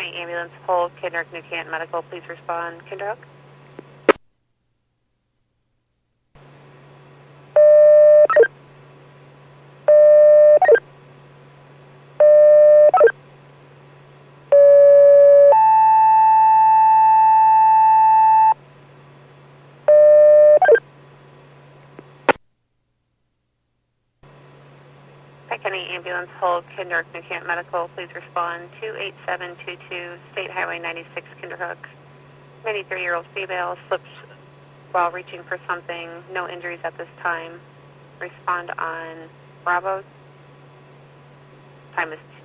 County Ambulance, Polk, Kinderhook, New Canton Medical, please respond. Kinderhook? Pike County Ambulance, Polk, Kinderhook, New Canton Medical, please respond. 28722, State Highway 96, Kinderhook. 93-year-old female slipped while reaching for something. No injuries at this time. Respond on Bravo. Time is